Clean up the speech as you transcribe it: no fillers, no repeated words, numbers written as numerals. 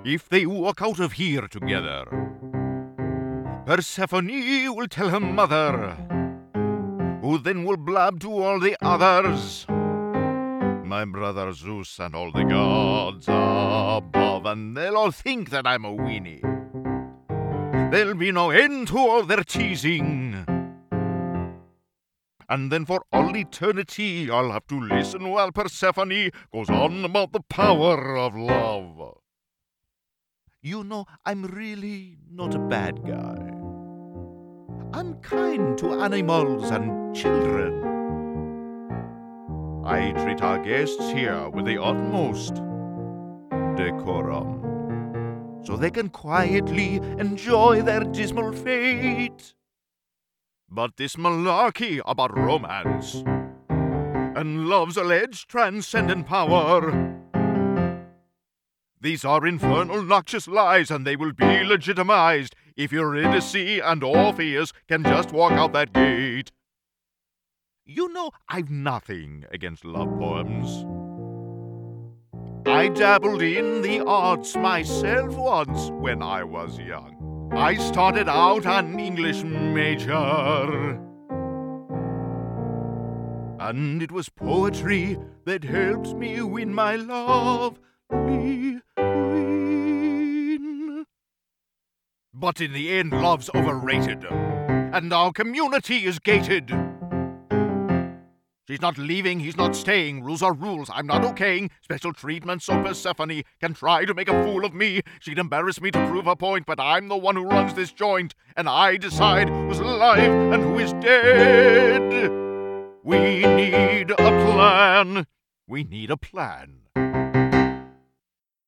if they walk out of here together. Persephone will tell her mother, who then will blab to all the others. My brother Zeus and all the gods above, and they'll all think that I'm a weenie. There'll be no end to all their teasing. And then for all eternity I'll have to listen while Persephone goes on about the power of love. You know, I'm really not a bad guy. I'm kind to animals and children. I treat our guests here with the utmost decorum, so they can quietly enjoy their dismal fate. But this malarkey about romance and love's alleged transcendent power, these are infernal noxious lies, and they will be legitimized if Eurydice and Orpheus can just walk out that gate. You know, I've nothing against love poems. I dabbled in the arts myself once when I was young. I started out an English major, and it was poetry that helped me win my lovely queen. But in the end, love's overrated, and our community is gated. She's not leaving, he's not staying. Rules are rules, I'm not okaying special treatment so Persephone can try to make a fool of me. She'd embarrass me to prove her point, but I'm the one who runs this joint, and I decide who's alive and who is dead. We need a plan. We need a plan.